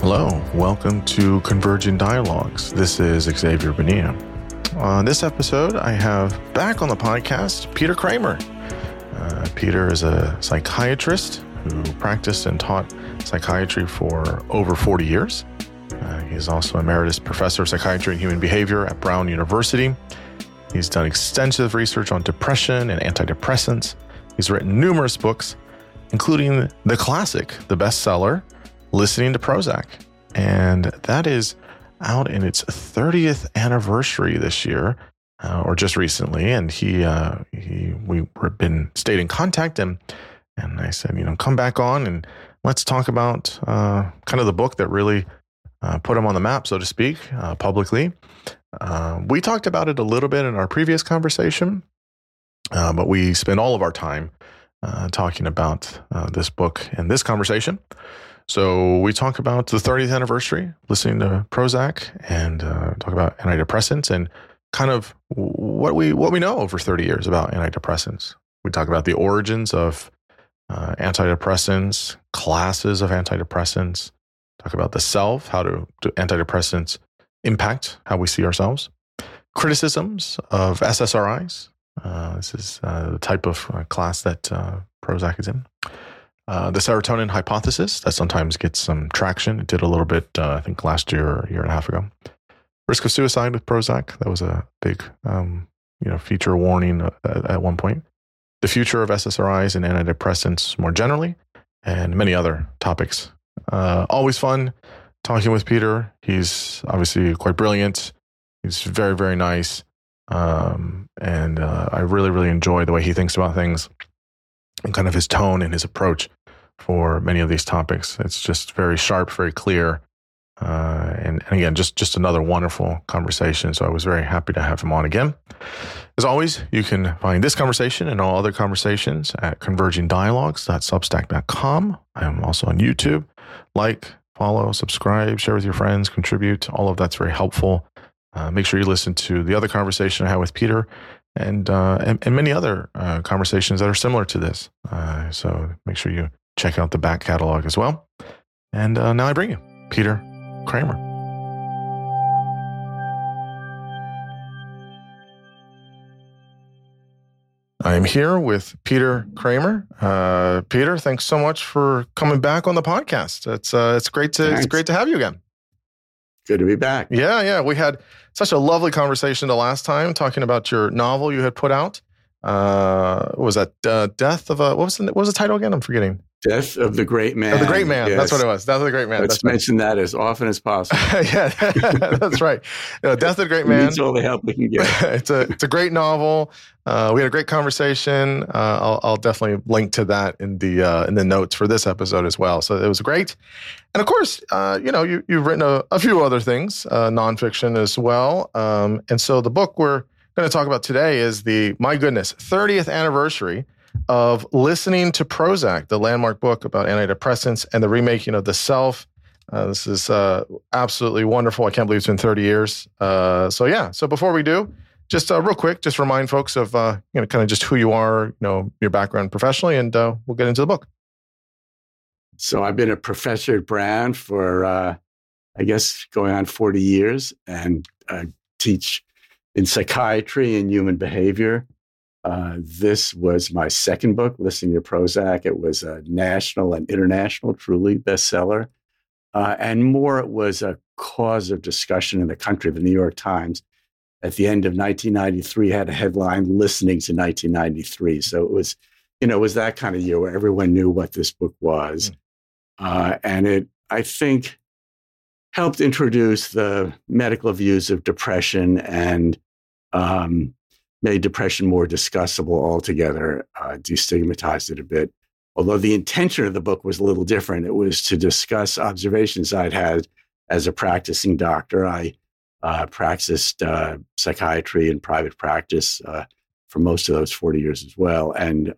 Hello, welcome to Converging Dialogues. This is Xavier Bonilla. On this episode, I have back on the podcast Peter Kramer. Peter is a psychiatrist who practiced and taught psychiatry for over 40 years. He's also emeritus professor of psychiatry and human behavior at Brown University. He's done extensive research on depression and antidepressants. He's written numerous books, including the classic, the bestseller, Listening to Prozac. And that is out in its 30th anniversary this year, or just recently. And we've been stayed in contact, and I said, come back on and let's talk about kind of the book that really put him on the map, so to speak, publicly. We talked about it a little bit in our previous conversation, but we spent all of our time talking about this book and this conversation. So we talk about the 30th anniversary, listening to Prozac, and talk about antidepressants and kind of what we know over 30 years about antidepressants. We talk about the origins of antidepressants, classes of antidepressants, talk about the self, how do antidepressants impact how we see ourselves, criticisms of SSRIs. This is the type of class that Prozac is in. The serotonin hypothesis, that sometimes gets some traction. It did a little bit, I think, last year or a year and a half ago. Risk of suicide with Prozac, that was a big, feature warning at one point. The future of SSRIs and antidepressants more generally, and many other topics. Always fun talking with Peter. He's obviously quite brilliant. He's very, very nice. And I really, really enjoy the way he thinks about things and kind of his tone and his approach for many of these topics. It's just very sharp, very clear. And again, just another wonderful conversation. So I was very happy to have him on again. As always, you can find this conversation and all other conversations at convergingdialogues.substack.com. I am also on YouTube. Like, follow, subscribe, share with your friends, contribute. All of that's very helpful. Make sure you listen to the other conversation I had with Peter and many other conversations that are similar to this. So make sure you check out the back catalog as well. And now I bring you Peter Kramer. I am here with Peter Kramer. Peter, thanks so much for coming back on the podcast. It's great to have you again. Good to be back. Yeah. We had such a lovely conversation the last time talking about your novel you had put out. What was that? Death of a, what was the title again? I'm forgetting. Death of the Great Man. Of the Great Man. Yes. That's what it was. Death of the Great Man. Let's mention that as often as possible. Yeah, that's right. Death of the Great Man. Needs all the help we can get. It's a great novel. We had a great conversation. I'll definitely link to that in the notes for this episode as well. So it was great. And of course, you've written a few other things, nonfiction as well. And so the book we're going to talk about today is the, my goodness, 30th anniversary of Listening to Prozac, the landmark book about antidepressants and the remaking of the self. This is absolutely wonderful. I can't believe it's been 30 years. So before we do, just real quick, just remind folks of, kind of just who you are, your background professionally, and we'll get into the book. So I've been a professor at Brown for, I guess, going on 40 years, and teach in psychiatry and human behavior. This was my second book, Listening to Prozac. It was a national and international, truly bestseller. And more, it was a cause of discussion in the country. The New York Times, at the end of 1993, had a headline, Listening to 1993. So it was that kind of year where everyone knew what this book was. And it, I think, helped introduce the medical views of depression and made depression more discussable altogether, destigmatized it a bit. Although the intention of the book was a little different. It was to discuss observations I'd had as a practicing doctor. I practiced psychiatry in private practice for most of those 40 years as well, and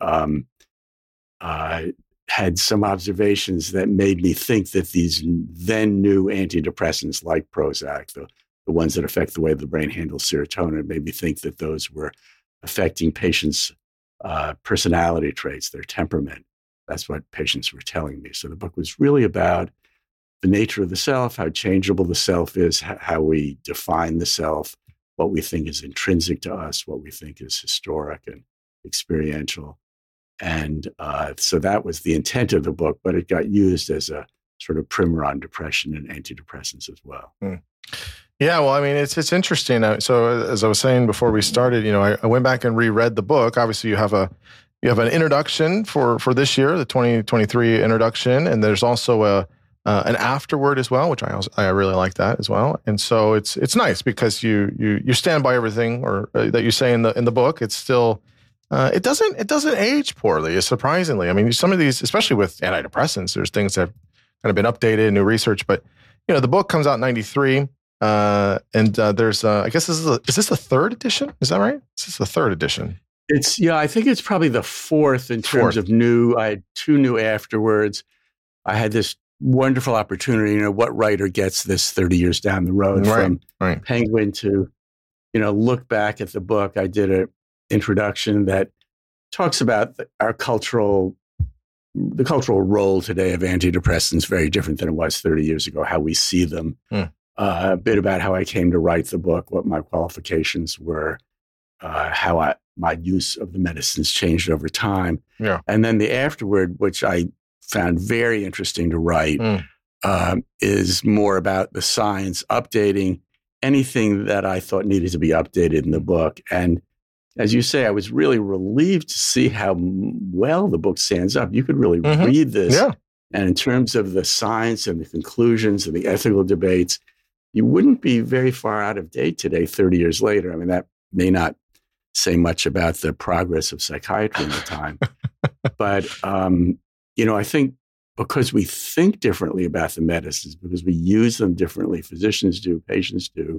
had some observations that made me think that these then new antidepressants like Prozac, the ones that affect the way the brain handles serotonin, made me think that those were affecting patients' personality traits, their temperament. That's what patients were telling me. So the book was really about the nature of the self, how changeable the self is, how we define the self, what we think is intrinsic to us, what we think is historic and experiential. And so that was the intent of the book, but it got used as a sort of primer on depression and antidepressants as well. Yeah, well, I mean, it's interesting. So as I was saying before we started, I went back and reread the book. Obviously, you have an introduction for this year, the 2023 introduction, and there's also an afterword as well, which I really like that as well. And so it's nice because you stand by everything or that you say in the book. It's still it doesn't age poorly, surprisingly. I mean, some of these, especially with antidepressants, there's things that have kind of been updated, new research. But the book comes out in '93, and there's I guess is this the third edition? Is that right? This is the third edition. I think it's probably the fourth in terms of new. I had 2 new afterwards. I had this wonderful opportunity. What writer gets this 30 years down the road from Penguin to, look back at the book. I did an introduction that talks about the cultural role today of antidepressants, very different than it was 30 years ago, how we see them. A bit about how I came to write the book, what my qualifications were, how my use of the medicines changed over time. Yeah. And then the afterword, which I found very interesting to write, is more about the science, updating anything that I thought needed to be updated in the book. And as you say, I was really relieved to see how well the book stands up. You could really read this. Yeah. And in terms of the science and the conclusions and the ethical debates, you wouldn't be very far out of date today, 30 years later. I mean, that may not say much about the progress of psychiatry in the time. But, I think because we think differently about the medicines, because we use them differently, physicians do, patients do,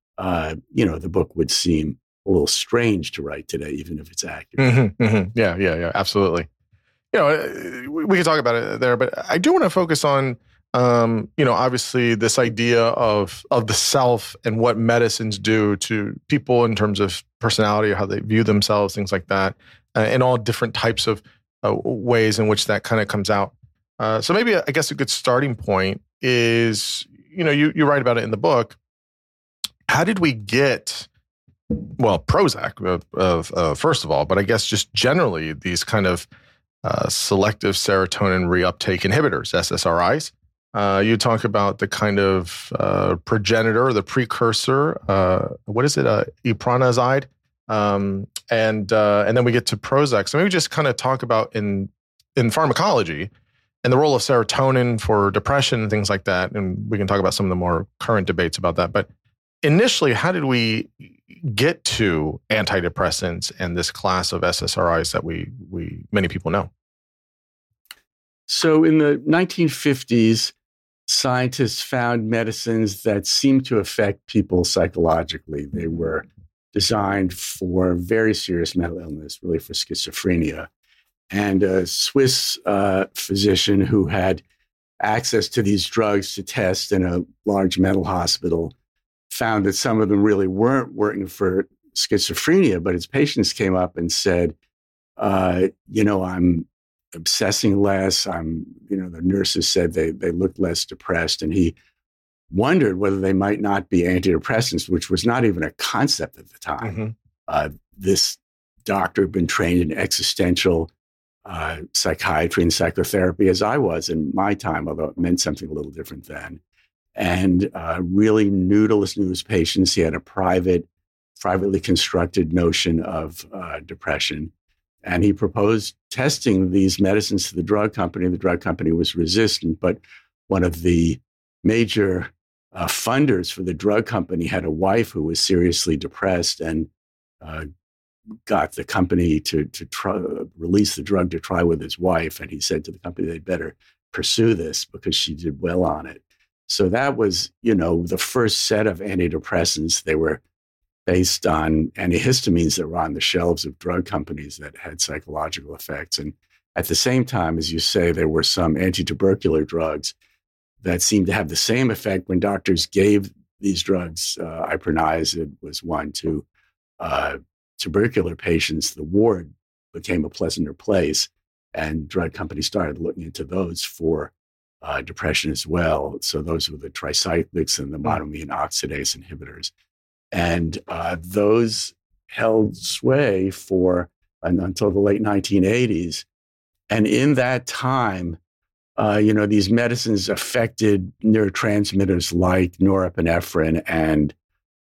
the book would seem a little strange to write today, even if it's accurate. Yeah, absolutely. We can talk about it there, but I do want to focus on, obviously this idea of the self and what medicines do to people in terms of personality or how they view themselves, things like that, and all different types of ways in which that kind of comes out. So maybe I guess a good starting point is, you write about it in the book. How did we get, Prozac, first of all, but I guess just generally these kind of selective serotonin reuptake inhibitors, SSRIs. You talk about the kind of progenitor, the precursor. What is it? Epronazide. And then we get to Prozac. So maybe just kind of talk about in pharmacology and the role of serotonin for depression and things like that. And we can talk about some of the more current debates about that. But initially, how did we get to antidepressants and this class of SSRIs that many people know? So in the 1950s, scientists found medicines that seemed to affect people psychologically. They were designed for very serious mental illness, really for schizophrenia. And a Swiss physician who had access to these drugs to test in a large mental hospital found that some of them really weren't working for schizophrenia, but his patients came up and said, I'm obsessing less. The nurses said they looked less depressed. And he wondered whether they might not be antidepressants, which was not even a concept at the time. This doctor had been trained in existential psychiatry and psychotherapy as I was in my time, although it meant something a little different then. And really knew to listen to his patients. He had a privately constructed notion of depression. And he proposed testing these medicines to the drug company. The drug company was resistant, but one of the major funders for the drug company had a wife who was seriously depressed and got the company to release the drug to try with his wife. And he said to the company, they'd better pursue this because she did well on it. So that was, the first set of antidepressants. They were based on antihistamines that were on the shelves of drug companies that had psychological effects. And at the same time, as you say, there were some antitubercular drugs that seemed to have the same effect when doctors gave these drugs. Ipronizid was one to tubercular patients. The ward became a pleasanter place, and drug companies started looking into those for depression as well. So those were the tricyclics and the monoamine oxidase inhibitors. And those held sway for until the late 1980s. And in that time, these medicines affected neurotransmitters like norepinephrine and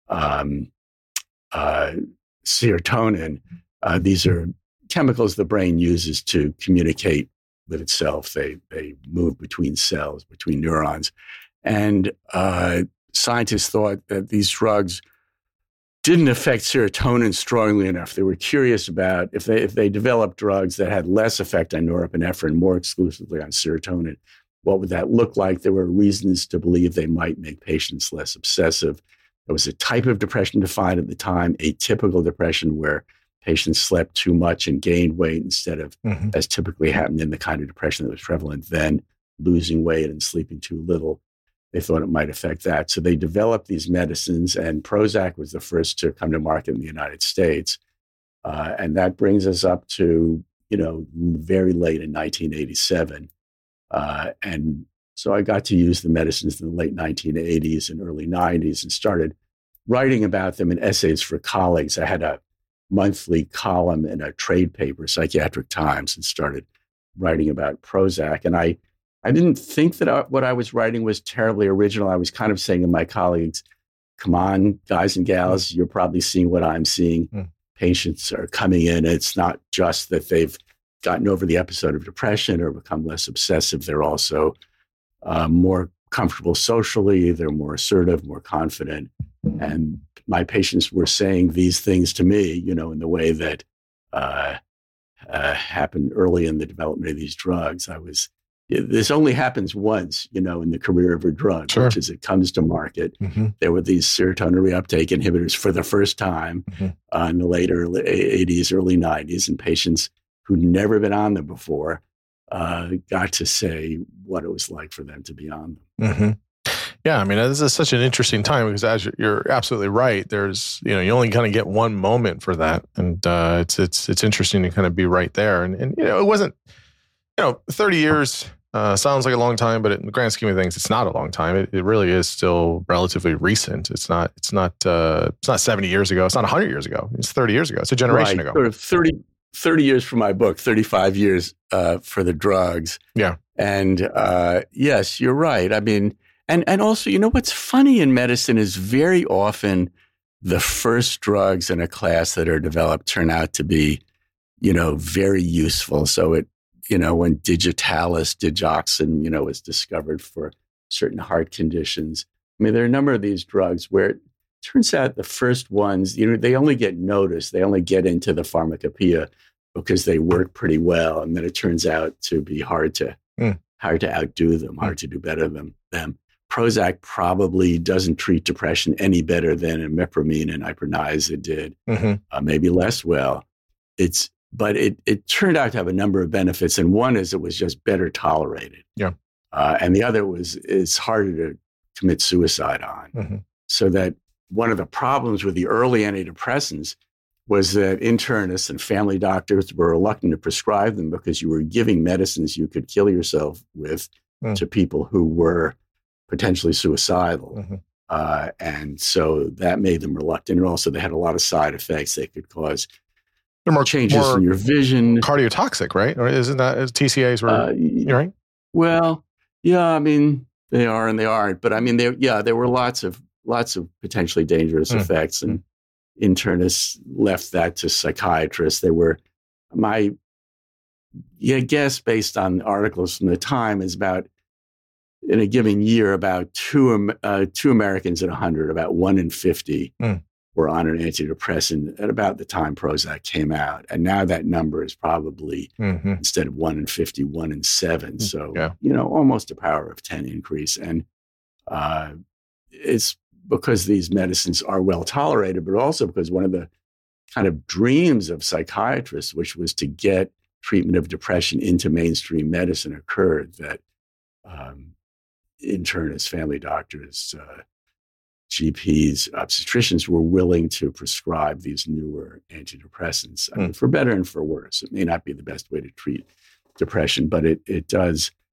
serotonin. These are chemicals the brain uses to communicate with itself. They move between cells, between neurons. And scientists thought that these drugs didn't affect serotonin strongly enough. They were curious about if they developed drugs that had less effect on norepinephrine, more exclusively on serotonin, what would that look like? There were reasons to believe they might make patients less obsessive. There was a type of depression defined at the time, atypical depression, where patients slept too much and gained weight instead of, as typically happened in the kind of depression that was prevalent then, losing weight and sleeping too little. They thought it might affect that. So they developed these medicines, and Prozac was the first to come to market in the United States. And that brings us up to, very late in 1987. And so I got to use the medicines in the late 1980s and early 90s and started writing about them in essays for colleagues. I had a monthly column in a trade paper, Psychiatric Times, and started writing about Prozac. And I didn't think that what I was writing was terribly original. I was kind of saying to my colleagues, come on, guys and gals, you're probably seeing what I'm seeing. Patients are coming in. It's not just that they've gotten over the episode of depression or become less obsessive. They're also more comfortable socially. They're more assertive, more confident. And my patients were saying these things to me, in the way that happened early in the development of these drugs. This only happens once, in the career of a drug, which is it comes to market. There were these serotonin reuptake inhibitors for the first time in the late 80s, early 90s, and patients who'd never been on them before got to say what it was like for them to be on them. Yeah, I mean, this is such an interesting time because as you're absolutely right, there's, you only kind of get one moment for that. And it's interesting to kind of be right there. And it wasn't, 30 years sounds like a long time, but in the grand scheme of things, it's not a long time. It really is still relatively recent. It's not 70 years ago. It's not 100 years ago. It's 30 years ago. It's a generation ago. Sort of 30 years for my book, 35 years for the drugs. Yeah. And yes, you're right. I mean, and also, what's funny in medicine is very often the first drugs in a class that are developed turn out to be, very useful. So when digoxin, was discovered for certain heart conditions. I mean, there are a number of these drugs where it turns out the first ones, they only get noticed. They only get into the pharmacopoeia because they work pretty well. And then it turns out to be hard to outdo them, hard to do better than them. Prozac probably doesn't treat depression any better than imipramine and Ipronisa did, maybe less well. But it turned out to have a number of benefits, and one is it was just better tolerated. Yeah, and the other is harder to commit suicide on. So that one of the problems with the early antidepressants was that internists and family doctors were reluctant to prescribe them because you were giving medicines you could kill yourself with to people who were potentially suicidal. And so that made them reluctant. And also they had a lot of side effects. They could cause more changes in your vision. Cardiotoxic, right? Or isn't that TCAs were, right? Well, yeah, I mean, they are and they aren't. But I mean, there were lots of potentially dangerous effects. And internists left that to psychiatrists. They were, my guess based on articles from the time is about, in a given year, about two Americans in 100, about 1 in 50 were on an antidepressant at about the time Prozac came out. And now that number is probably, instead of 1 in 50, 1 in 7. So, almost a power of 10 increase. And it's because these medicines are well tolerated, but also because one of the kind of dreams of psychiatrists, which was to get treatment of depression into mainstream medicine, occurred, that internists, family doctors, GPs, obstetricians were willing to prescribe these newer antidepressants. I mean, for better and for worse. It may not be the best way to treat depression, but it does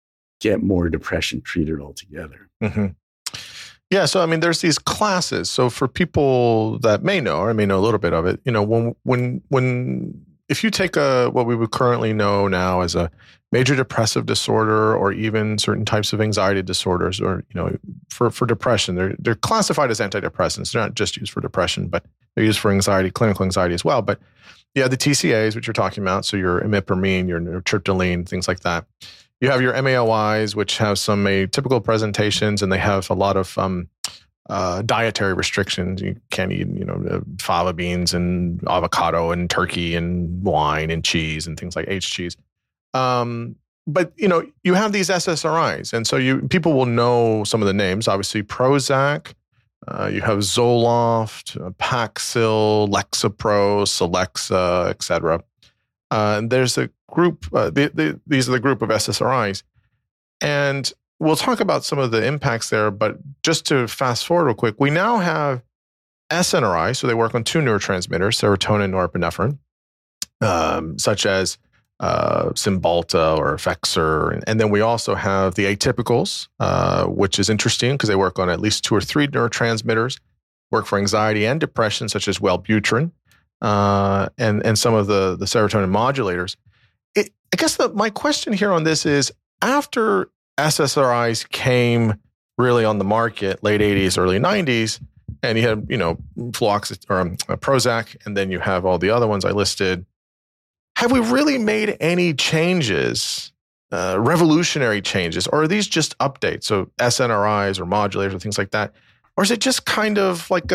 get more depression treated altogether. Mm-hmm. Yeah, so I mean, there's these classes. So for people that may know or may know a little bit of it, when if you take what we would currently know now as a major depressive disorder, or even certain types of anxiety disorders, or for depression, they're classified as antidepressants. They're not just used for depression, but they're used for anxiety, clinical anxiety as well. But you have the TCAs, which you're talking about, so your imipramine, your nortriptyline, things like that. You have your MAOIs, which have some atypical presentations, and they have a lot of dietary restrictions. You can't eat, fava beans and avocado and turkey and wine and cheese and things like H cheese. But you have these SSRIs, and so people will know some of the names. Obviously, Prozac. You have Zoloft, Paxil, Lexapro, Celexa, etc. And there's a group. These are the group of SSRIs, and we'll talk about some of the impacts there. But just to fast forward real quick, we now have SNRI, so they work on two neurotransmitters, serotonin and norepinephrine, such as Cymbalta or Effexor. And then we also have the atypicals, which is interesting because they work on at least 2 or 3 neurotransmitters, work for anxiety and depression, such as Wellbutrin, and some of the serotonin modulators. I guess my question here on this is, after SSRIs came really on the market, late 80s, early 90s, and you had, Prozac, and then you have all the other ones I listed. Have we really made any changes, revolutionary changes, or are these just updates? So SNRIs or modulators or things like that, or is it just kind of like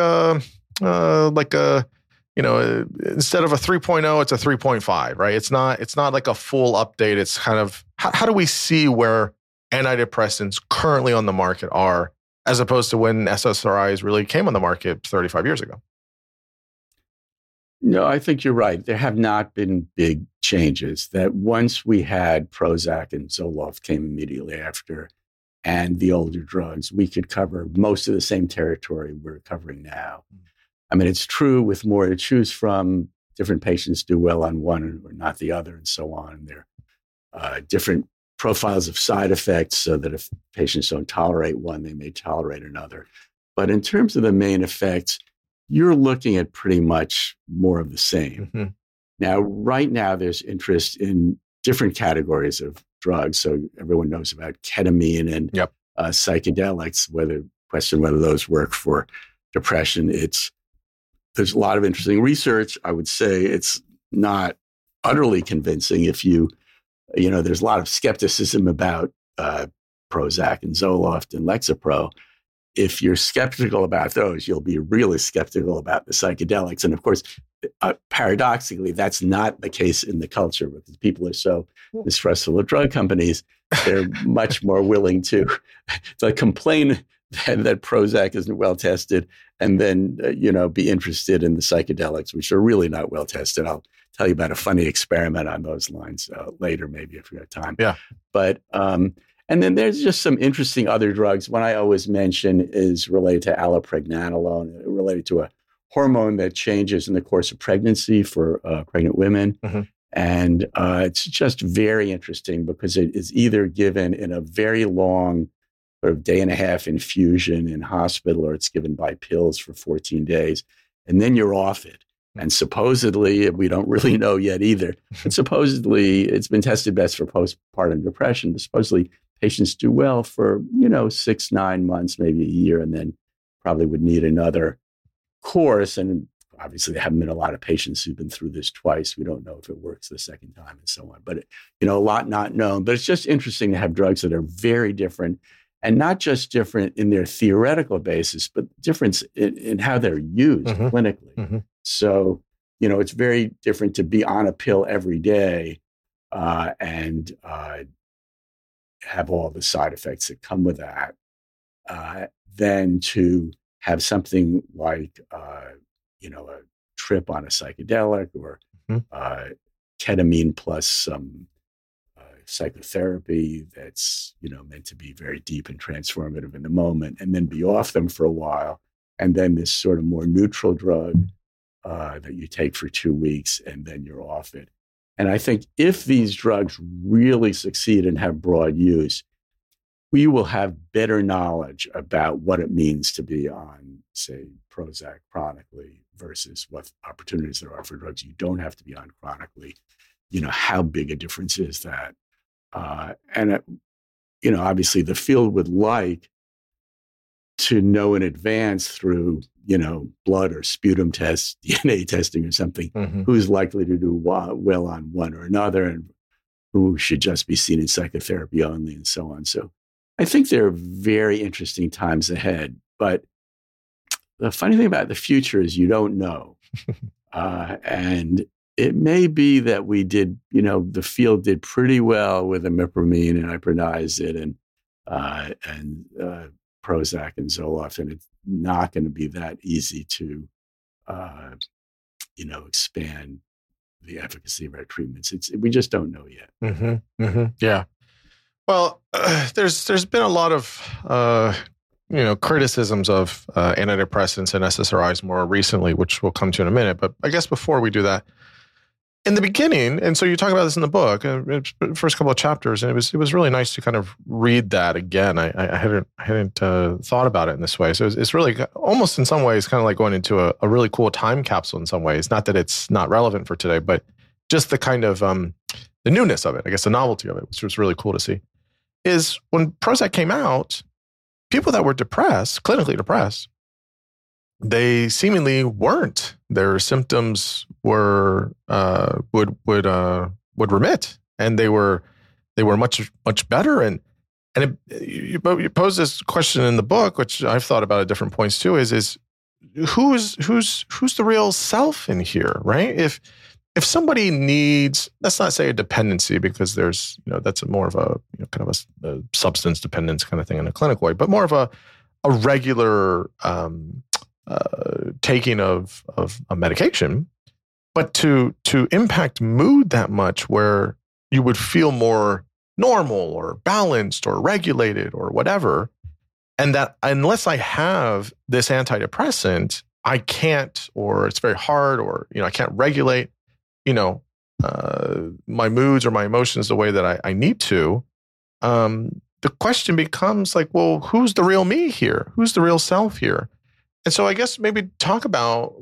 instead of a 3.0, it's a 3.5, right? It's not like a full update. It's kind of how do we see where antidepressants currently on the market are, as opposed to when SSRIs really came on the market 35 years ago? No, I think you're right. There have not been big changes. That once we had Prozac and Zoloft came immediately after, and the older drugs, we could cover most of the same territory we're covering now. I mean, it's true with more to choose from, different patients do well on one or not the other, and so on. And there are different profiles of side effects, so that if patients don't tolerate one, they may tolerate another. But in terms of the main effects, you're looking at pretty much more of the same. Mm-hmm. Now, right now, there's interest in different categories of drugs. So everyone knows about ketamine and psychedelics, whether those work for depression. There's a lot of interesting research. I would say it's not utterly convincing. There's a lot of skepticism about Prozac and Zoloft and Lexapro. If you're skeptical about those, you'll be really skeptical about the psychedelics. And of course, paradoxically, that's not the case in the culture, because people are so mistrustful of drug companies. They're much more willing to complain that Prozac isn't well tested, and then be interested in the psychedelics, which are really not well tested. I'll tell you about a funny experiment on those lines later, maybe if we have time. Yeah. But and then there's just some interesting other drugs. One I always mention is related to allopregnanolone, related to a hormone that changes in the course of pregnancy for pregnant women. Mm-hmm. And it's just very interesting because it is either given in a very long sort of day-and-a-half infusion in hospital, or it's given by pills for 14 days, and then you're off it. And supposedly, we don't really know yet either, but supposedly it's been tested best for postpartum depression. But supposedly patients do well for, 6, 9 months, maybe a year, and then probably would need another course. And obviously, there haven't been a lot of patients who've been through this twice. We don't know if it works the second time and so on. But, a lot not known. But it's just interesting to have drugs that are very different, and not just different in their theoretical basis, but difference in how they're used clinically. Mm-hmm. So, it's very different to be on a pill every day and have all the side effects that come with that, than to have something like, a trip on a psychedelic, or ketamine plus some psychotherapy that's, meant to be very deep and transformative in the moment, and then be off them for a while. And then this sort of more neutral drug that you take for 2 weeks, and then you're off it. And I think if these drugs really succeed and have broad use, we will have better knowledge about what it means to be on, say, Prozac chronically versus what opportunities there are for drugs you don't have to be on chronically. How big a difference is that? Obviously the field would like to know in advance through, blood or sputum tests, DNA testing or something, who's likely to do well on one or another and who should just be seen in psychotherapy only and so on. So I think there are very interesting times ahead. But the funny thing about the future is you don't know. And it may be that we did, the field did pretty well with imipramine and ipronizid and Prozac and Zoloft, and it's not going to be that easy to, expand the efficacy of our treatments. We just don't know yet. Yeah. Well, there's been a lot of criticisms of antidepressants and SSRIs more recently, which we'll come to in a minute. But I guess before we do that, in the beginning, and so you talk about this in the book, first couple of chapters, and it was really nice to kind of read that again. I hadn't thought about it in this way. So it's really almost in some ways kind of like going into a really cool time capsule in some ways. Not that it's not relevant for today, but just the kind of the newness of it, I guess the novelty of it, which was really cool to see, is when Prozac came out, people that were depressed, clinically depressed, they seemingly weren't. Their symptoms would remit, and they were much better. And you pose this question in the book, which I've thought about at different points too. Is who's the real self in here, right? If somebody needs, let's not say a dependency, because there's that's more of a kind of a substance dependence kind of thing in a clinical way, but more of a regular taking of a medication, but to impact mood that much where you would feel more normal or balanced or regulated or whatever, and that unless I have this antidepressant, I can't, or it's very hard, or I can't regulate my moods or my emotions the way that I need to. The question becomes like, well, who's the real me here? Who's the real self here? And so I guess maybe you could talk about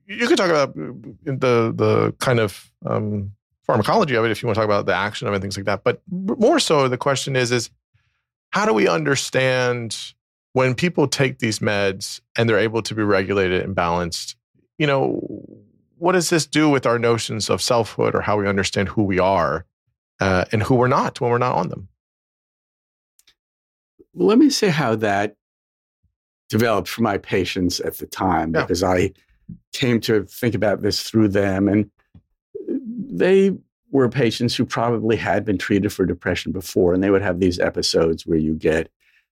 the kind of pharmacology of it if you want to talk about the action of it and things like that. But more so the question is how do we understand when people take these meds and they're able to be regulated and balanced, what does this do with our notions of selfhood or how we understand who we are and who we're not when we're not on them? Well, let me say how that developed for my patients at the time, because I came to think about this through them. And they were patients who probably had been treated for depression before, and they would have these episodes where you get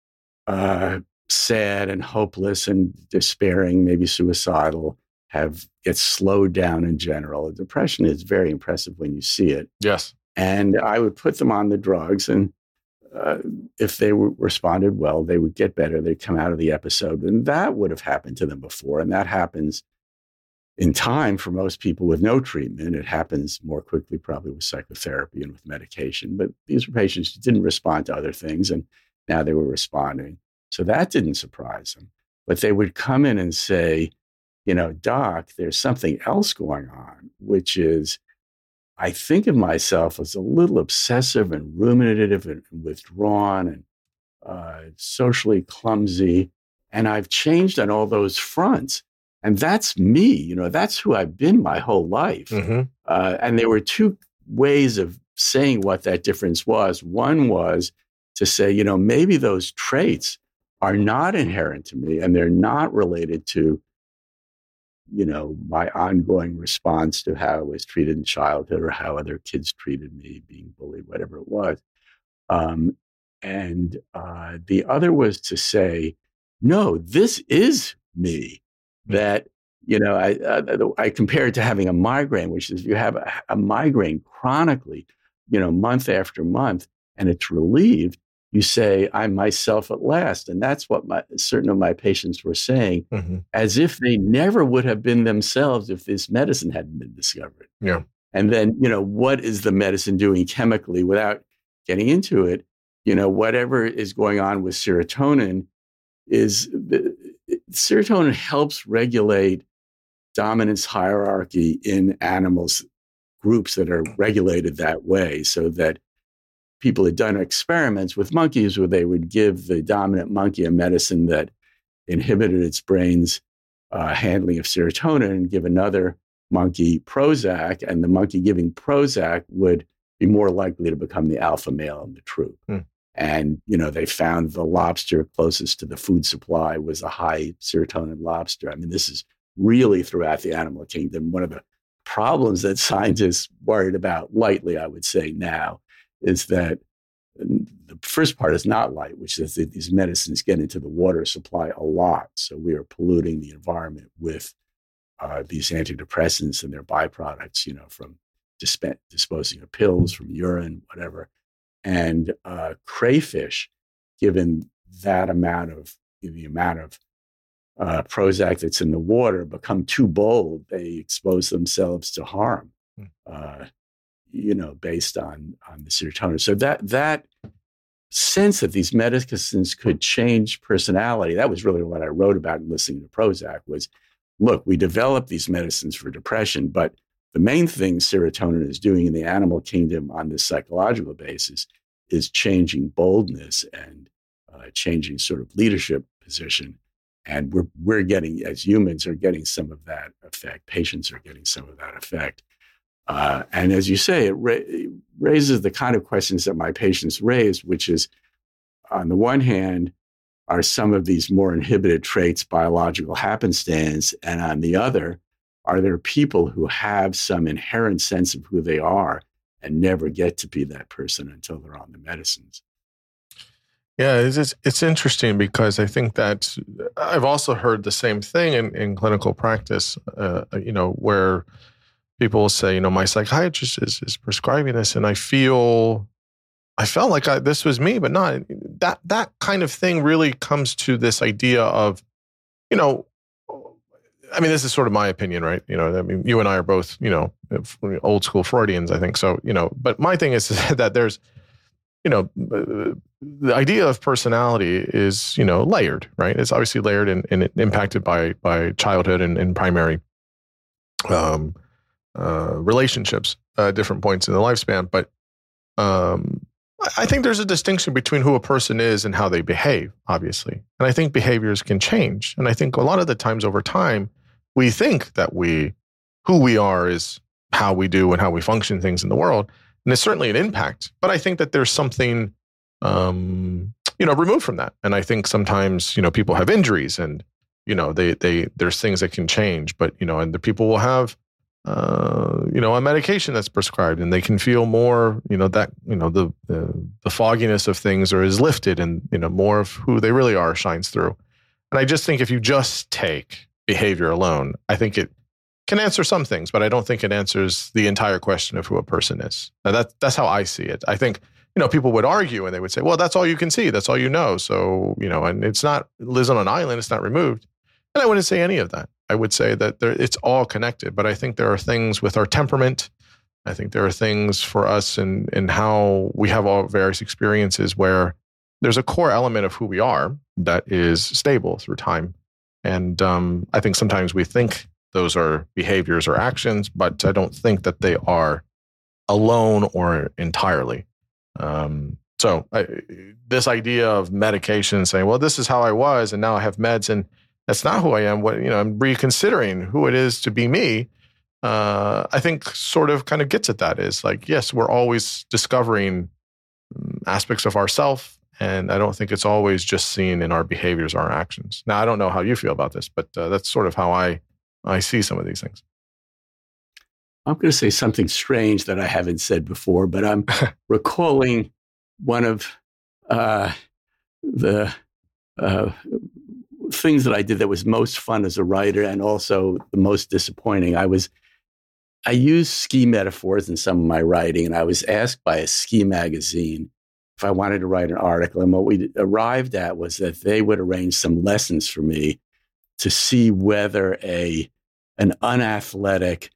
sad and hopeless and despairing, maybe suicidal, get slowed down in general. Depression is very impressive when you see it. Yes. And I would put them on the drugs, and if they responded well, they would get better. They'd come out of the episode. And that would have happened to them before. And that happens in time for most people with no treatment. It happens more quickly, probably with psychotherapy and with medication. But these were patients who didn't respond to other things, and now they were responding. So that didn't surprise them. But they would come in and say, Doc, there's something else going on, which is, I think of myself as a little obsessive and ruminative and withdrawn and socially clumsy. And I've changed on all those fronts. And that's me. That's who I've been my whole life. And there were two ways of saying what that difference was. One was to say, maybe those traits are not inherent to me and they're not related to my ongoing response to how I was treated in childhood or how other kids treated me, being bullied, whatever it was. And the other was to say, no, this is me. That, I compare it to having a migraine, which is if you have a migraine chronically, month after month, and it's relieved, you say, I'm myself at last. And that's what certain of my patients were saying, as if they never would have been themselves if this medicine hadn't been discovered. Yeah. And then, what is the medicine doing chemically without getting into it? whatever is going on with serotonin serotonin helps regulate dominance hierarchy in animals, groups that are regulated that way, so that people had done experiments with monkeys where they would give the dominant monkey a medicine that inhibited its brain's handling of serotonin and give another monkey Prozac, and the monkey giving Prozac would be more likely to become the alpha male in the troop. And, they found the lobster closest to the food supply was a high serotonin lobster. I mean, this is really throughout the animal kingdom. One of the problems that scientists worried about lightly, I would say now, is that the first part is not light, which is that these medicines get into the water supply a lot. So we are polluting the environment with these antidepressants and their byproducts, from disposing of pills, from urine, whatever. And crayfish, given the amount of Prozac that's in the water, become too bold. They expose themselves to harm, based on the serotonin. So that sense that these medicines could change personality, that was really what I wrote about in listening to Prozac was, look, we developed these medicines for depression, but the main thing serotonin is doing in the animal kingdom on this psychological basis is changing boldness and changing sort of leadership position. And we're getting, as humans, are getting some of that effect. Patients are getting some of that effect. And as you say, it raises the kind of questions that my patients raise, which is, on the one hand, are some of these more inhibited traits biological happenstance? And on the other, are there people who have some inherent sense of who they are and never get to be that person until they're on the medicines? Yeah, it's interesting because I think that I've also heard the same thing in clinical practice, where people will say, my psychiatrist is prescribing this, and I felt like this was me, but not that kind of thing really comes to this idea of, this is sort of my opinion, right? You and I are both, old school Freudians, I think. So, but my thing is that there's, the idea of personality is, layered, right? It's obviously layered and impacted by childhood and primary relationships, different points in the lifespan. But I think there's a distinction between who a person is and how they behave, obviously. And I think behaviors can change. And I think a lot of the times over time, we think that who we are is how we do and how we function things in the world. And it's certainly an impact. But I think that there's something, removed from that. And I think sometimes, people have injuries and, there's things that can change. But, and the people will have, a medication that's prescribed and they can feel more, the fogginess of things is lifted and, more of who they really are shines through. And I just think if you just take behavior alone, I think it can answer some things, but I don't think it answers the entire question of who a person is. Now that's how I see it. I think, people would argue and they would say, well, that's all you can see. That's all you know. So, and it's not, lives on an island. It's not removed. And I wouldn't say any of that. I would say that it's all connected, but I think there are things with our temperament. I think there are things for us in how we have all various experiences where there's a core element of who we are that is stable through time. And I think sometimes we think those are behaviors or actions, but I don't think that they are alone or entirely. So this idea of medication saying, well, this is how I was, and now I have meds, and that's not who I am. I'm reconsidering who it is to be me. I think sort of kind of gets at that is like, yes, we're always discovering aspects of ourself. And I don't think it's always just seen in our behaviors, our actions. Now, I don't know how you feel about this, but that's sort of how I see some of these things. I'm going to say something strange that I haven't said before, but I'm recalling one of the things that I did that was most fun as a writer and also the most disappointing. I used ski metaphors in some of my writing, and I was asked by a ski magazine if I wanted to write an article. And what we arrived at was that they would arrange some lessons for me to see whether an unathletic,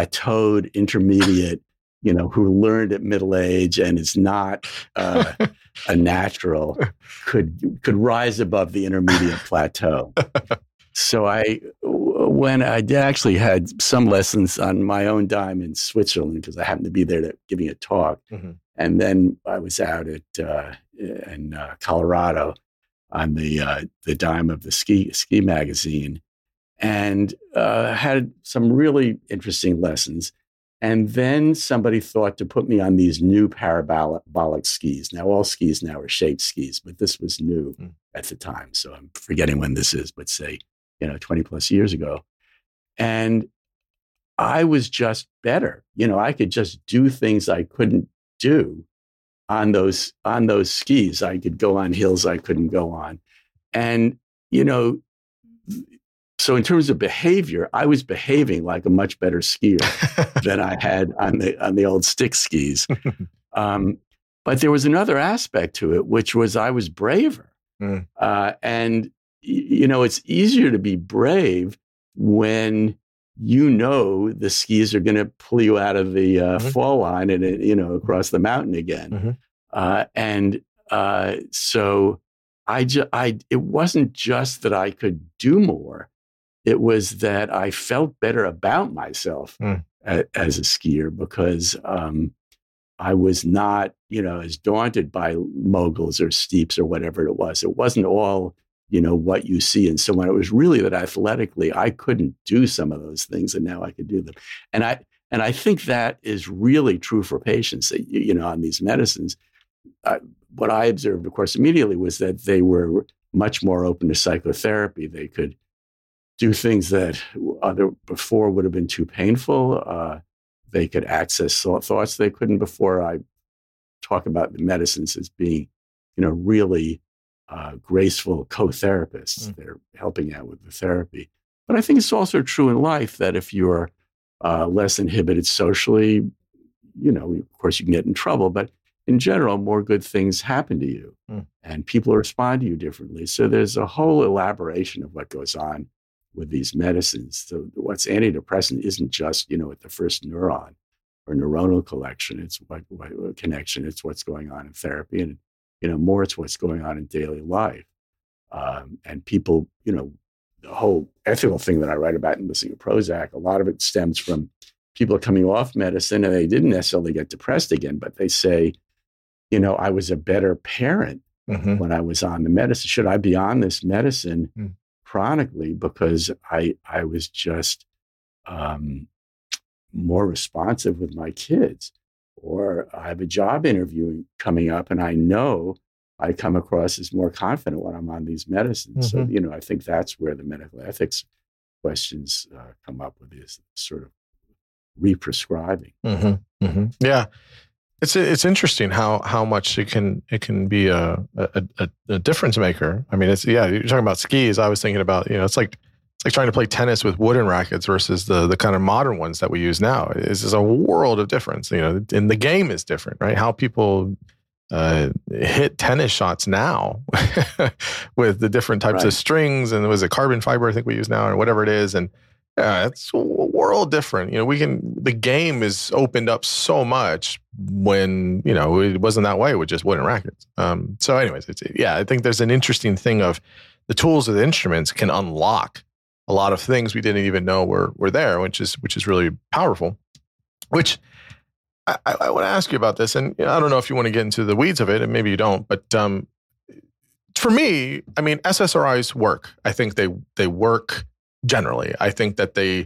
plateaued intermediate, who learned at middle age and is not a natural could rise above the intermediate plateau. So when I did actually had some lessons on my own dime in Switzerland, because I happened to be there giving a talk. Mm-hmm. And then I was out in Colorado on the dime of the ski magazine, and had some really interesting lessons. And then somebody thought to put me on these new parabolic skis. Now, all skis now are shaped skis, but this was new at the time. So I'm forgetting when this is, but say, 20 plus years ago. And I was just better. I could just do things I couldn't do on those skis. I could go on hills I couldn't go on. And, so in terms of behavior, I was behaving like a much better skier than I had on the old stick skis. But there was another aspect to it, which was I was braver. And, it's easier to be brave when the skis are going to pull you out of the fall line and, across the mountain again. So it wasn't just that I could do more. It was that I felt better about myself as a skier because I was not, as daunted by moguls or steeps or whatever it was. It wasn't all, what you see in someone. It was really that athletically I couldn't do some of those things, and now I could do them. And I think that is really true for patients that, on these medicines. What I observed, of course, immediately was that they were much more open to psychotherapy. They could do things that before would have been too painful. They could access thoughts they couldn't before. I talk about the medicines as being, really graceful co-therapists. They're helping out with the therapy. But I think it's also true in life that if you're less inhibited socially, of course you can get in trouble, but in general, more good things happen to you and people respond to you differently. So there's a whole elaboration of what goes on with these medicines. So what's antidepressant isn't just, at the first neuron or neuronal connection. It's what's going on in therapy, and, more it's what's going on in daily life. And people, the whole ethical thing that I write about in listening to Prozac, a lot of it stems from people coming off medicine and they didn't necessarily get depressed again, but they say, I was a better parent when I was on the medicine. Should I be on this medicine chronically because I was just more responsive with my kids? Or I have a job interview coming up and I know I come across as more confident when I'm on these medicines. So, I think that's where the medical ethics questions come up with this sort of re-prescribing. Yeah. It's interesting how much it can be a difference maker. I mean, you're talking about skis. I was thinking about, it's like trying to play tennis with wooden rackets versus the kind of modern ones that we use now. It's just a world of difference, and the game is different, right? How people hit tennis shots now with the different types of strings, and was it carbon fiber I think we use now or whatever it is, and it's a world different. The game is opened up so much when, it wasn't that way with just wooden rackets. So anyways, I think there's an interesting thing of the tools of the instruments can unlock a lot of things we didn't even know were there, which is really powerful. Which I want to ask you about this, and I don't know if you want to get into the weeds of it, and maybe you don't, but for me, I mean, SSRIs work. I think they work generally. I think that they,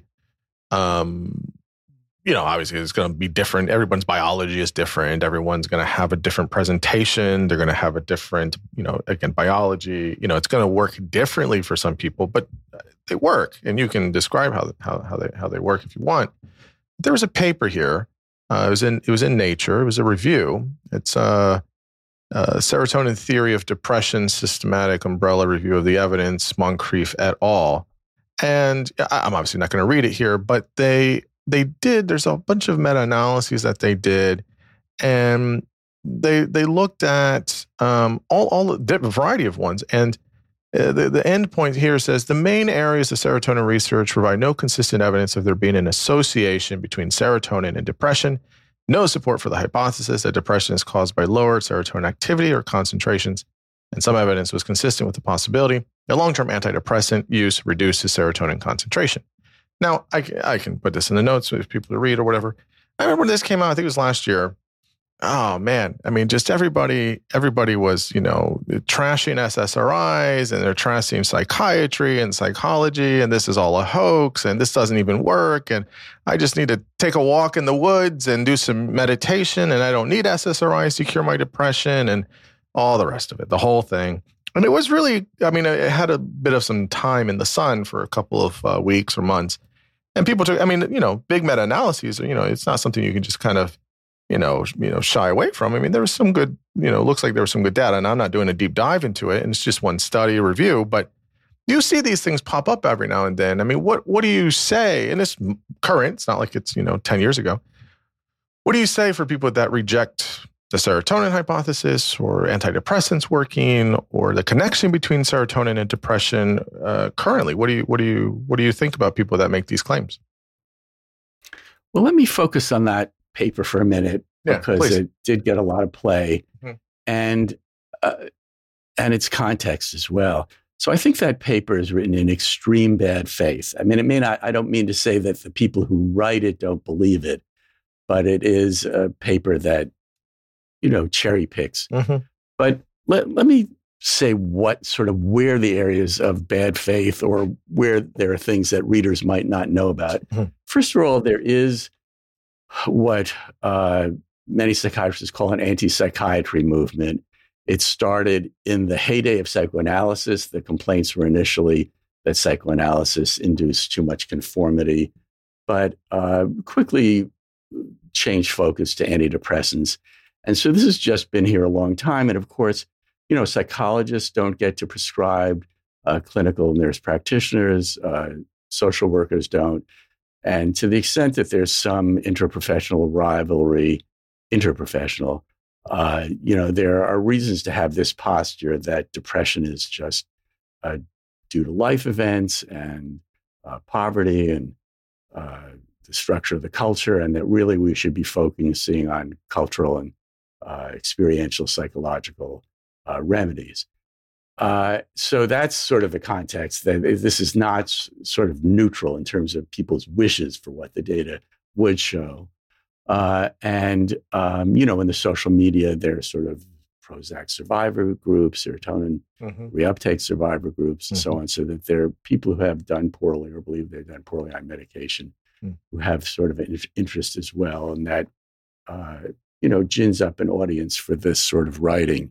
obviously it's going to be different. Everyone's biology is different. Everyone's going to have a different presentation. They're going to have a different, again, biology. It's going to work differently for some people, but they work, and you can describe how they work if you want. There was a paper here. It was in Nature. It was a review. It's Serotonin Theory of Depression, Systematic Umbrella Review of the Evidence, Moncrief et al. And I'm obviously not going to read it here, but there's a bunch of meta-analyses that they did, and they looked at all the different variety of ones. And the end point here says the main areas of serotonin research provide no consistent evidence of there being an association between serotonin and depression. no support for the hypothesis that depression is caused by lower serotonin activity or concentrations, and some evidence was consistent with the possibility that long-term antidepressant use reduces serotonin concentration. Now, I can put this in the notes for people to read or whatever. I remember when this came out, I think it was last year. Oh man, I mean, just everybody was, trashing SSRIs, and they're trashing psychiatry and psychology, and this is all a hoax, and this doesn't even work, and I just need to take a walk in the woods and do some meditation, and I don't need SSRIs to cure my depression, and all the rest of it, the whole thing. And it was really, it had a bit of some time in the sun for a couple of weeks or months, and people took, big meta-analyses, it's not something you can just kind of shy away from. I mean, there was some good, looks like there was some good data, and I'm not doing a deep dive into it, and it's just one study review, but you see these things pop up every now and then. I mean, what do you say? And it's current, it's not like it's, 10 years ago. What do you say for people that reject the serotonin hypothesis or antidepressants working or the connection between serotonin and depression currently? What do you think about people that make these claims? Well, let me focus on that paper for a minute, because please. It did get a lot of play, and its context as well. So I think that paper is written in extreme bad faith. I mean, I don't mean to say that the people who write it don't believe it, but it is a paper that, cherry picks. But let me say where the areas of bad faith or where there are things that readers might not know about. First of all, there is what many psychiatrists call an anti-psychiatry movement. It started in the heyday of psychoanalysis. The complaints were initially that psychoanalysis induced too much conformity, but quickly changed focus to antidepressants. And so this has just been here a long time. And of course, psychologists don't get to prescribe, clinical nurse practitioners, social workers don't. And to the extent that there's some interprofessional rivalry, there are reasons to have this posture that depression is just due to life events and poverty and the structure of the culture, and that really we should be focusing on cultural and experiential psychological remedies. So that's sort of the context, that this is not sort of neutral in terms of people's wishes for what the data would show. In the social media, there's sort of Prozac survivor groups, serotonin reuptake survivor groups, and so on, so that there are people who have done poorly or believe they've done poorly on medication who have sort of an interest as well, and that, gins up an audience for this sort of writing.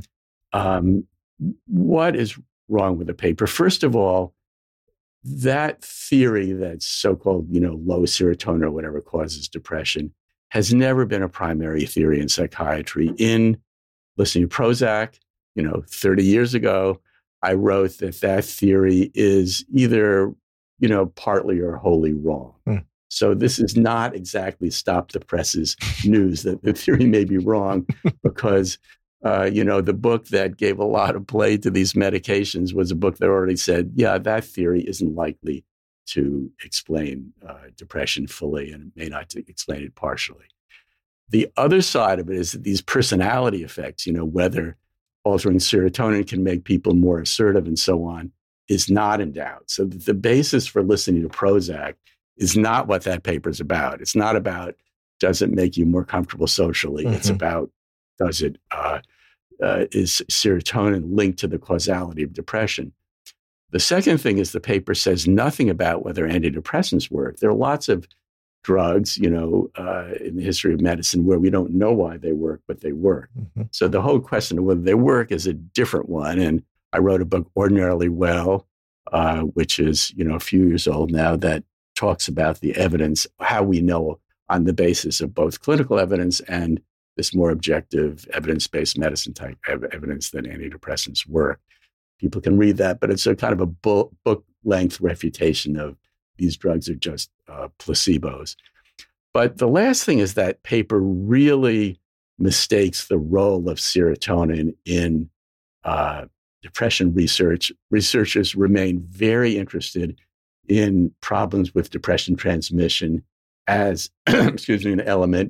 What is wrong with the paper? First of all, that theory that so-called, low serotonin or whatever causes depression has never been a primary theory in psychiatry. In listening to Prozac, 30 years ago, I wrote that theory is either, partly or wholly wrong. So this is not exactly stop the press's news that the theory may be wrong, because the book that gave a lot of play to these medications was a book that already said, that theory isn't likely to explain depression fully, and it may not explain it partially. The other side of it is that these personality effects, whether altering serotonin can make people more assertive and so on, is not in doubt. So the basis for listening to Prozac is not what that paper is about. It's not about, does it make you more comfortable socially? It's about, does it is serotonin linked to the causality of depression? The second thing is the paper says nothing about whether antidepressants work. There are lots of drugs, in the history of medicine where we don't know why they work, but they work. So the whole question of whether they work is a different one. And I wrote a book, Ordinarily Well, which is, a few years old now, that talks about the evidence, how we know on the basis of both clinical evidence and this more objective evidence-based medicine type evidence that antidepressants work. People can read that, but it's a kind of a book-length refutation of these drugs are just placebos. But the last thing is that paper really mistakes the role of serotonin in depression research. Researchers remain very interested in problems with depression transmission as, an element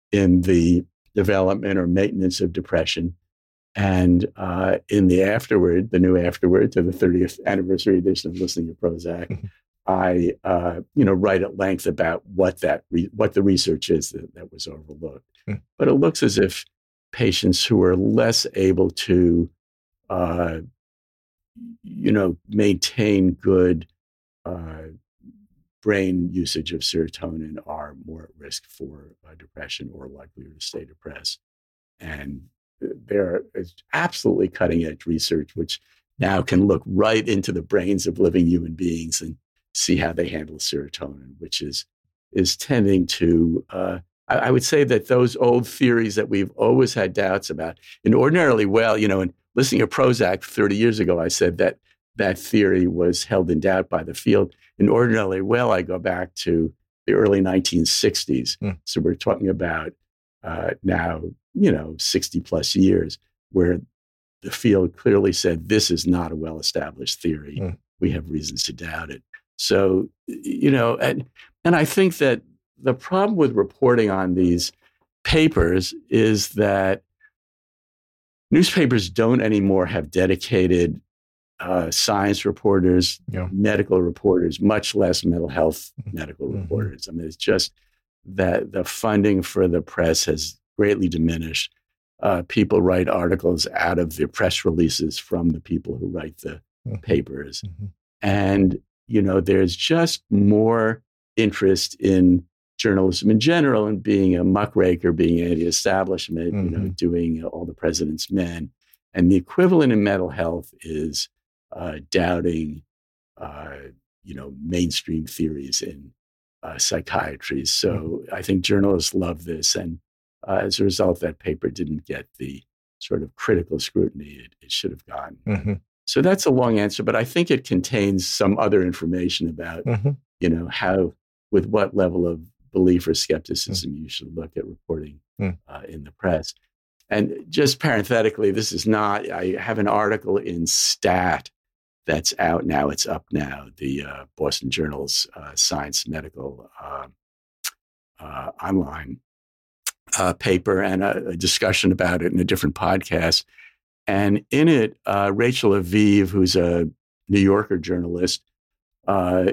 in the development or maintenance of depression. And in the afterword, the new afterword to the 30th anniversary edition of Listening to Prozac, I write at length about what the research is that was overlooked. But it looks as if patients who are less able to, maintain good brain usage of serotonin are more at risk for depression or likely to stay depressed. And there is absolutely cutting edge research, which now can look right into the brains of living human beings and see how they handle serotonin, which is tending to, I would say that those old theories that we've always had doubts about, and ordinarily, in listening to Prozac 30 years ago, I said that theory was held in doubt by the field. And ordinarily, I go back to the early 1960s. So we're talking about now, 60 plus years, where the field clearly said this is not a well-established theory. We have reasons to doubt it. So, and I think that the problem with reporting on these papers is that newspapers don't anymore have dedicated science reporters, medical reporters, much less mental health medical reporters. I mean, it's just that the funding for the press has greatly diminished. People write articles out of the press releases from the people who write the papers. And, there's just more interest in journalism in general and being a muckraker, being anti-establishment, doing all the president's men. And the equivalent in mental health is doubting, mainstream theories in psychiatry. So I think journalists love this. And as a result, that paper didn't get the sort of critical scrutiny it should have gotten. So that's a long answer, but I think it contains some other information about, how, with what level of belief or skepticism you should look at reporting in the press. And just parenthetically, this is not, I have an article in Stat that's out now. It's up now, the Boston Journal's Science Medical online paper, and a discussion about it in a different podcast. And in it, Rachel Aviv, who's a New Yorker journalist, I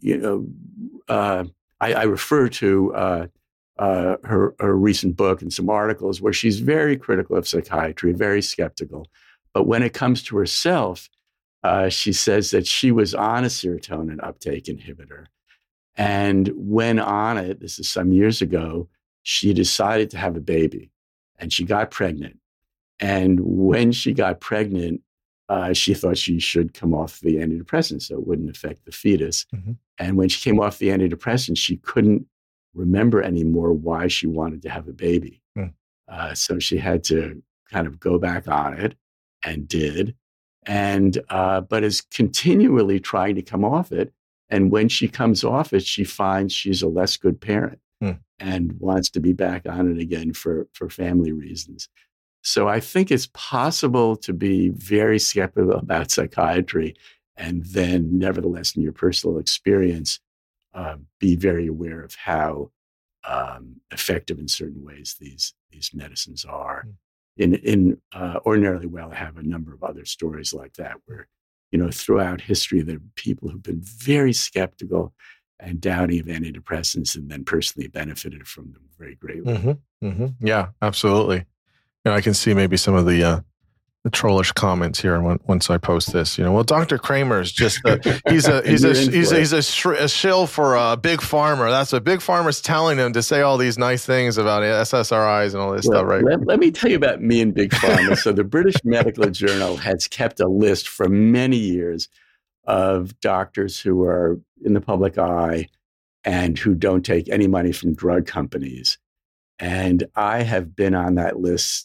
refer to her recent book and some articles where she's very critical of psychiatry, very skeptical. But when it comes to herself, she says that she was on a serotonin uptake inhibitor. And when on it, this is some years ago, she decided to have a baby and she got pregnant. And when she got pregnant, she thought she should come off the antidepressant so it wouldn't affect the fetus. And when she came off the antidepressant, she couldn't remember anymore why she wanted to have a baby. So she had to kind of go back on it, and did, but is continually trying to come off it. And when she comes off it, she finds she's a less good parent and wants to be back on it again for family reasons. So I think it's possible to be very skeptical about psychiatry and then nevertheless, in your personal experience, be very aware of how effective in certain ways these medicines are. Ordinarily, I have a number of other stories like that where, throughout history, there are people who've been very skeptical and doubting of antidepressants and then personally benefited from them very greatly. Yeah, absolutely. I can see maybe some of the trollish comments here once I post this. Dr. Kramer is just he's a shill for Big Pharma. That's what Big Pharma's telling him to say all these nice things about SSRIs and all this stuff, right? Let me tell you about me and Big Pharma. So the British Medical Journal has kept a list for many years of doctors who are in the public eye and who don't take any money from drug companies. And I have been on that list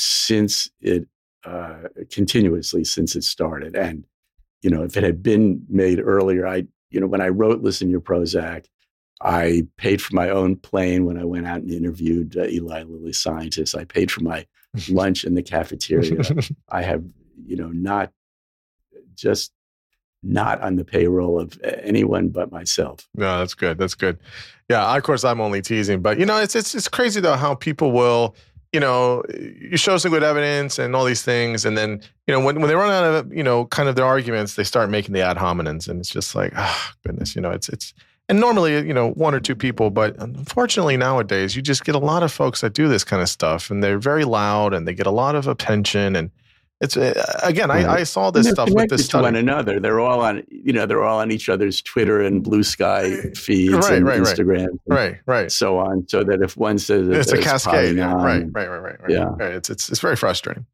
continuously since it started. And, if it had been made earlier, when I wrote Listen to Prozac, I paid for my own plane when I went out and interviewed Eli Lilly scientists. I paid for my lunch in the cafeteria. I have, not just not on the payroll of anyone but myself. No, that's good. That's good. Yeah, of course, I'm only teasing, but it's crazy though how people will, you show some good evidence and all these things, and then when they run out of kind of their arguments, they start making the ad hominems, and it's just like, oh goodness, it's. And normally, one or two people, but unfortunately nowadays, you just get a lot of folks that do this kind of stuff, and they're very loud, and they get a lot of attention, and it's again, Right. I saw this stuff with this study. To one another, they're all on each other's Twitter and Blue Sky feeds and Instagram, right, so on. So that if one says it's a cascade, right. Yeah, right. It's very frustrating.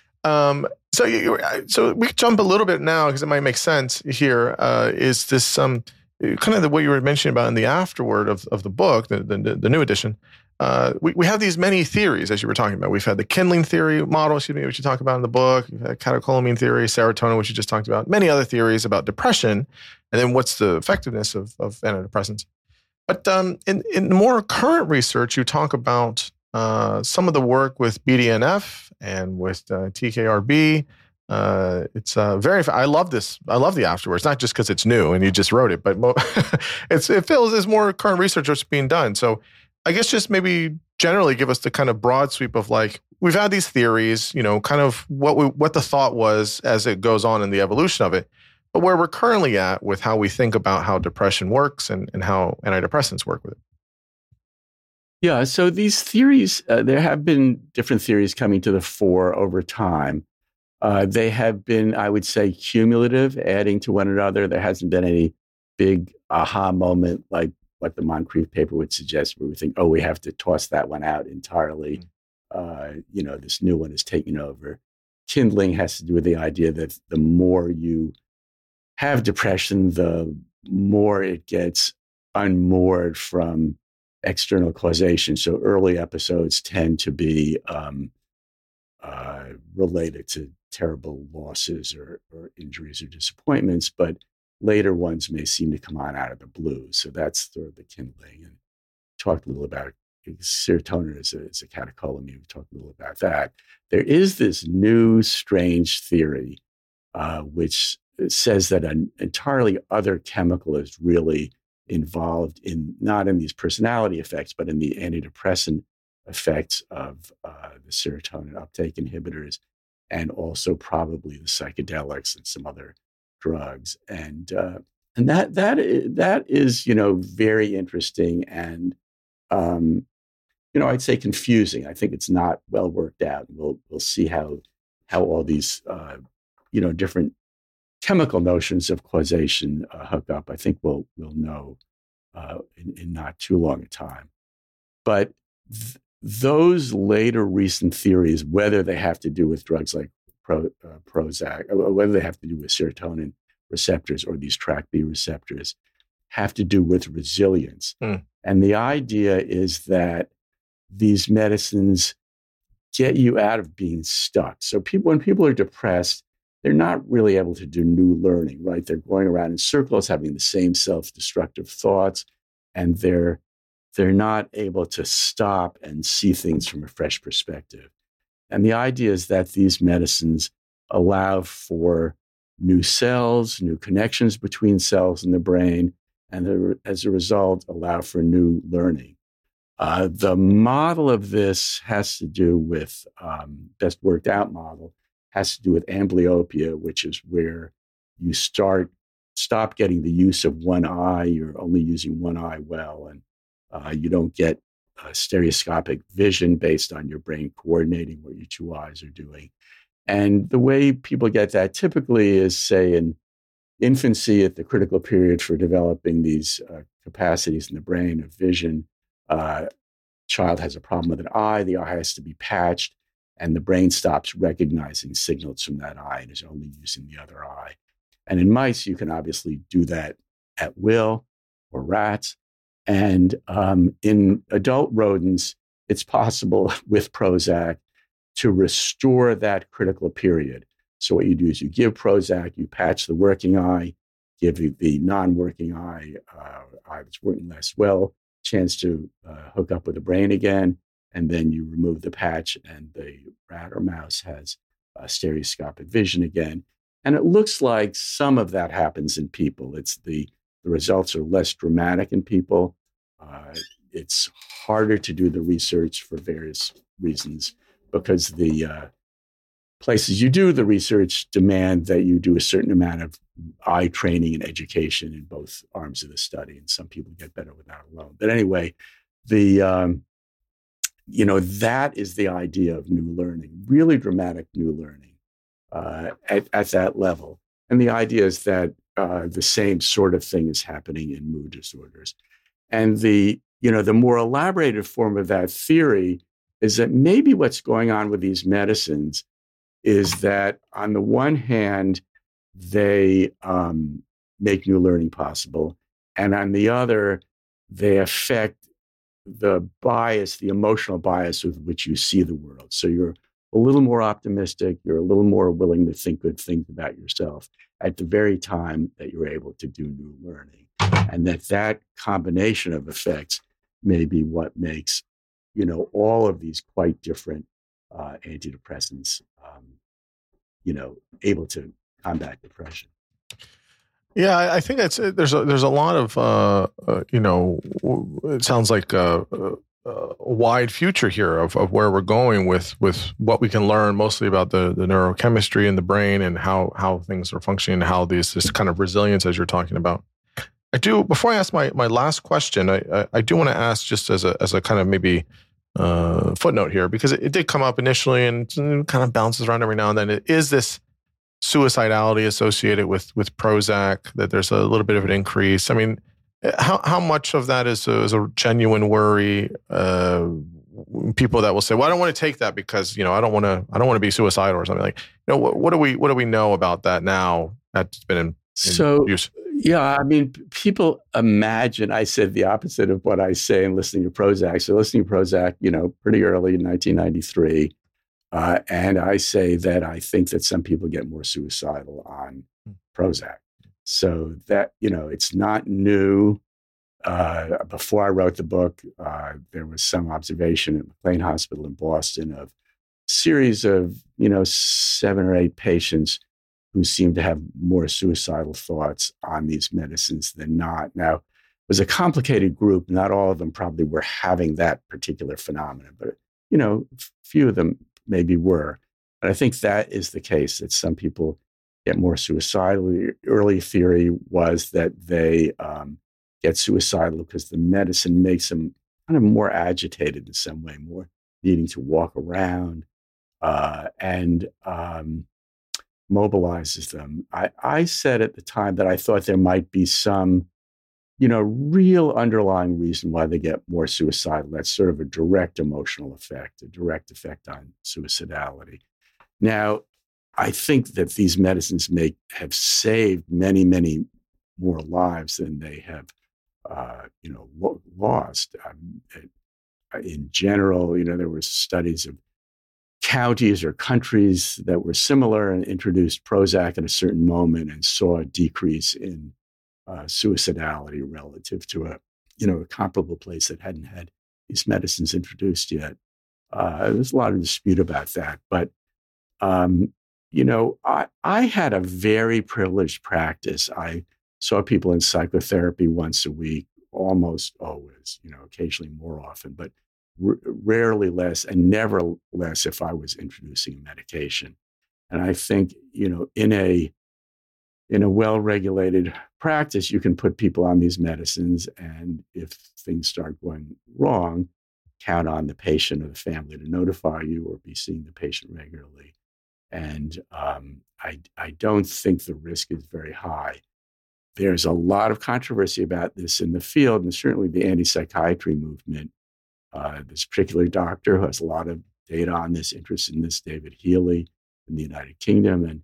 So we can jump a little bit now because it might make sense here. Is this kind of the way you were mentioning about in the afterword of the book, the new edition? We have these many theories, as you were talking about. We've had the kindling theory model, which you talk about in the book. We've had catecholamine theory, serotonin, which you just talked about. Many other theories about depression, and then what's the effectiveness of antidepressants. But in more current research, you talk about some of the work with BDNF and with TKRB. It's very. I love this. I love the afterwards, not just because it's new and you just wrote it, but it feels there's more current research that's being done. So I guess just maybe generally give us the kind of broad sweep of like, we've had these theories, kind of what the thought was as it goes on in the evolution of it, but where we're currently at with how we think about how depression works and how antidepressants work with it. Yeah. So these theories, there have been different theories coming to the fore over time. They have been, I would say, cumulative, adding to one another. There hasn't been any big aha moment like what the Moncrief paper would suggest, where we think, oh, we have to toss that one out entirely. This new one is taking over. Kindling has to do with the idea that the more you have depression, the more it gets unmoored from external causation. So early episodes tend to be related to terrible losses or injuries or disappointments, but later ones may seem to come on out of the blue. So that's sort of the kindling. And talked a little about serotonin as a catecholamine. We talked a little about that. There is this new strange theory, which says that an entirely other chemical is really involved not in these personality effects, but in the antidepressant effects of the serotonin uptake inhibitors, and also probably the psychedelics and some other drugs. And that is very interesting and I'd say confusing. I think it's not well worked out. We'll see how all these different chemical notions of causation hook up. I think we'll know in not too long a time. But those later recent theories, whether they have to do with drugs like Prozac, or whether they have to do with serotonin receptors or these TrkB receptors, have to do with resilience. And the idea is that these medicines get you out of being stuck. So when people are depressed, they're not really able to do new learning, right? They're going around in circles, having the same self-destructive thoughts, and they're not able to stop and see things from a fresh perspective. And the idea is that these medicines allow for new cells, new connections between cells in the brain, and as a result, allow for new learning. The model of this has to do with, best worked out model, has to do with amblyopia, which is where you stop getting the use of one eye. You're only using one eye well, and you don't get stereoscopic vision based on your brain coordinating what your two eyes are doing. And the way people get that typically is, say, in infancy, at the critical period for developing these capacities in the brain of vision. Child has a problem with an eye, the eye has to be patched, and the brain stops recognizing signals from that eye and is only using the other eye. And in mice, you can obviously do that at will, or rats. And in adult rodents, it's possible with Prozac to restore that critical period. So what you do is you give Prozac, you patch the working eye, give the non-working eye that's working less well, chance to hook up with the brain again, and then you remove the patch and the rat or mouse has stereoscopic vision again. And it looks like some of that happens in people. The results are less dramatic in people. It's harder to do the research for various reasons because the places you do the research demand that you do a certain amount of eye training and education in both arms of the study. And some people get better with that alone. But anyway, that is the idea of new learning, really dramatic new learning at that level. And the idea is that the same sort of thing is happening in mood disorders. And the more elaborated form of that theory is that maybe what's going on with these medicines is that on the one hand, they make new learning possible. And on the other, they affect the emotional bias with which you see the world. So you're a little more optimistic, you're a little more willing to think good things about yourself at the very time that you're able to do new learning. And that combination of effects may be what makes, all of these quite different antidepressants, able to combat depression. Yeah, I think there's a lot of it sounds like a wide future here of where we're going with what we can learn mostly about the neurochemistry in the brain and how things are functioning and how this kind of resilience as you're talking about. Before I ask my last question, I do want to ask just as a kind of maybe footnote here, because it did come up initially and kind of bounces around every now and then. Is this suicidality associated with Prozac, that there's a little bit of an increase? I mean, how much of that is a genuine worry? People that will say, "Well, I don't want to take that because I don't want to be suicidal or something." Like, what do we know about that now that's been in use? Yeah, I mean, people imagine I said the opposite of what I say in listening to Prozac. So listening to Prozac, pretty early in 1993. And I say that I think that some people get more suicidal on Prozac. So that, it's not new. Before I wrote the book, there was some observation at McLean Hospital in Boston of a series of, 7 or 8 patients who seemed to have more suicidal thoughts on these medicines than not. Now, it was a complicated group. Not all of them probably were having that particular phenomenon, but, few of them maybe were. But I think that is the case, that some people get more suicidal. The early theory was that they get suicidal because the medicine makes them kind of more agitated in some way, more needing to walk around and mobilizes them. I said at the time that I thought there might be some, real underlying reason why they get more suicidal. That's sort of a direct emotional effect, a direct effect on suicidality. Now, I think that these medicines have saved many, many more lives than they have, lost. In general, there were studies of counties or countries that were similar and introduced Prozac at a certain moment and saw a decrease in suicidality relative to a comparable place that hadn't had these medicines introduced yet. There's a lot of dispute about that, but I had a very privileged practice. I saw people in psychotherapy once a week, almost always, occasionally more often, but rarely less, and never less if I was introducing a medication. And I think, in a well-regulated practice, you can put people on these medicines, and if things start going wrong, count on the patient or the family to notify you or be seeing the patient regularly. And I don't think the risk is very high. There's a lot of controversy about this in the field, and certainly the anti-psychiatry movement. This particular doctor who has a lot of data on this, interest in this, David Healy in the United Kingdom, and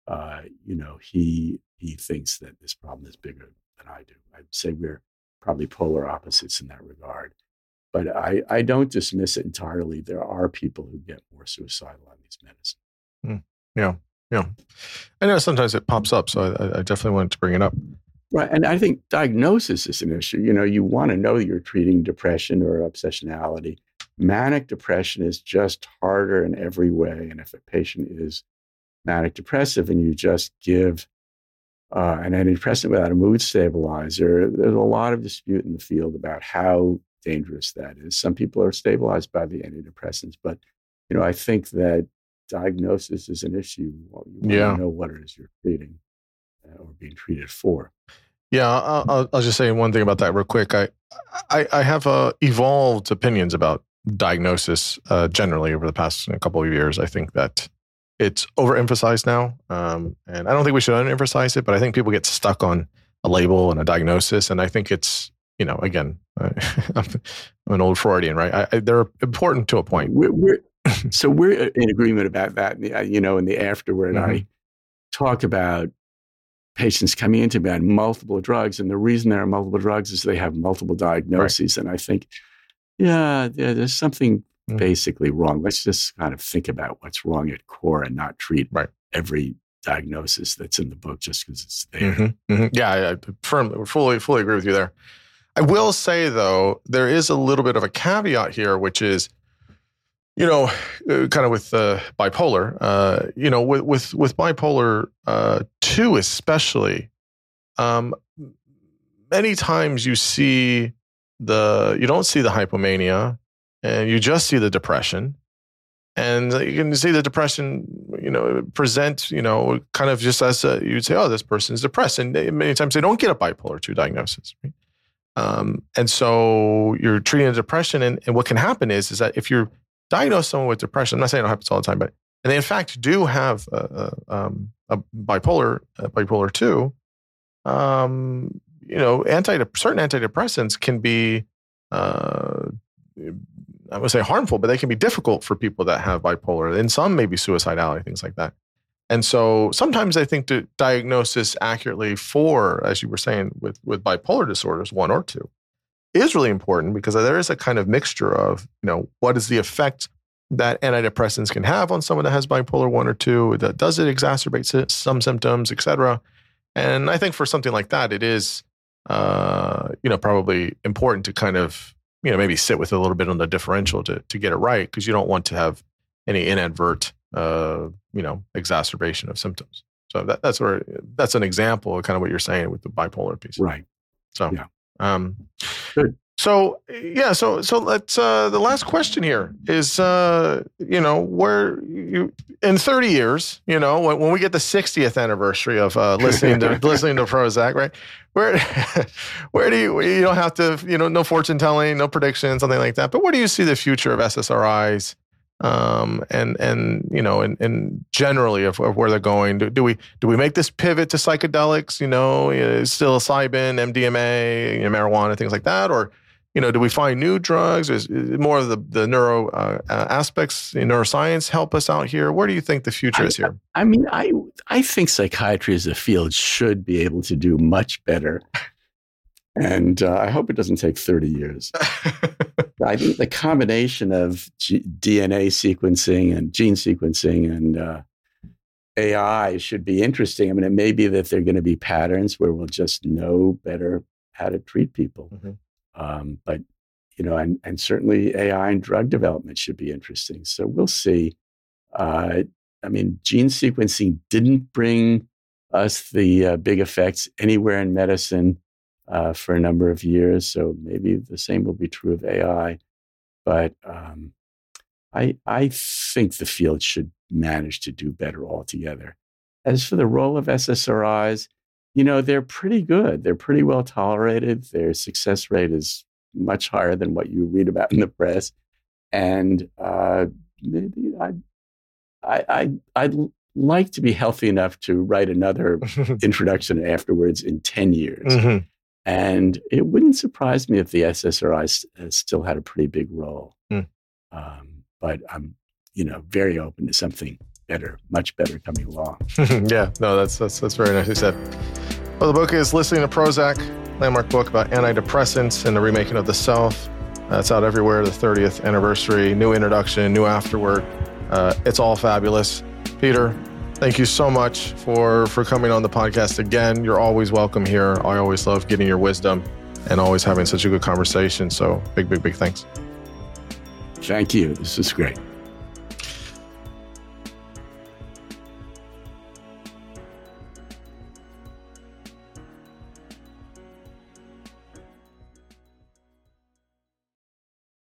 he thinks that this problem is bigger than I do. I'd say we're probably polar opposites in that regard, but I don't dismiss it entirely. There are people who get more suicidal on these medicines. Yeah. I know sometimes it pops up, so I definitely wanted to bring it up. Right. And I think diagnosis is an issue. You want to know you're treating depression or obsessionality. Manic depression is just harder in every way. And if a patient is manic depressive and you just give an antidepressant without a mood stabilizer, there's a lot of dispute in the field about how dangerous that is. Some people are stabilized by the antidepressants, but I think that diagnosis is an issue. Well, you want to know what it is you're treating or being treated for. Yeah, I'll just say one thing about that real quick. I have evolved opinions about diagnosis generally over the past couple of years. I think that it's overemphasized now, and I don't think we should underemphasize it. But I think people get stuck on a label and a diagnosis, and I think it's again, I'm an old Freudian, right? They're important to a point. We're in agreement about that. In the afterward, I talk about patients coming into me on multiple drugs, and the reason there are multiple drugs is they have multiple diagnoses. Right. And I think, there's something basically wrong. Let's just kind of think about what's wrong at core and not treat every diagnosis that's in the book just because it's there. Yeah, I fully agree with you there. I will say, though, there is a little bit of a caveat here, which is, kind of with bipolar, with bipolar 2 especially, many times you don't see the hypomania and you just see the depression. And you can see the depression, present, kind of just as you'd say, oh, this person's depressed. And many times they don't get a bipolar 2 diagnosis. Right? And so you're treating a depression. And what can happen is that if you're diagnose someone with depression, I'm not saying it happens all the time, but and they in fact do have a bipolar 2. Certain antidepressants can be, I would say harmful, but they can be difficult for people that have bipolar. And some maybe suicidality, things like that. And so sometimes I think the diagnosis accurately for, as you were saying, with bipolar disorders, 1 or 2, is really important because there is a kind of mixture of, what is the effect that antidepressants can have on someone that has bipolar 1 or 2? Does it exacerbate some symptoms, et cetera? And I think for something like that, it is, probably important to kind of, maybe sit with a little bit on the differential to get it right, because you don't want to have any inadvertent, exacerbation of symptoms. So that's an example of kind of what you're saying with the bipolar piece. Right. So, yeah. Good. So let's, the last question here is, where you, in 30 years, when we get the 60th anniversary of listening to Prozac, right? Where do you don't have to, no fortune telling, no prediction, something like that. But where do you see the future of SSRIs? And generally of where they're going? Do we make this pivot to psychedelics, psilocybin, MDMA, marijuana, things like that? Or, do we find new drugs? Is more of the neuro aspects in neuroscience help us out here? Where do you think the future is here? I mean, I think psychiatry as a field should be able to do much better. And I hope it doesn't take 30 years. I think the combination of DNA sequencing and gene sequencing and AI should be interesting. I mean, it may be that there are going to be patterns where we'll just know better how to treat people. But, and certainly AI and drug development should be interesting. So we'll see. Gene sequencing didn't bring us the big effects anywhere in medicine for a number of years. So maybe the same will be true of AI. But I think the field should manage to do better altogether. As for the role of SSRIs, they're pretty good. They're pretty well tolerated. Their success rate is much higher than what you read about in the press. And maybe I'd like to be healthy enough to write another introduction afterwards in 10 years. And it wouldn't surprise me if the SSRIs still had a pretty big role. But I'm, very open to something better, much better coming along. Yeah, no, that's very nicely said. Well, the book is Listening to Prozac, landmark book about antidepressants and the remaking of the self. It's out everywhere, the 30th anniversary, new introduction, new afterword. It's all fabulous. Peter, thank you so much for coming on the podcast again. You're always welcome here. I always love getting your wisdom and always having such a good conversation. So big thanks. Thank you. This is great.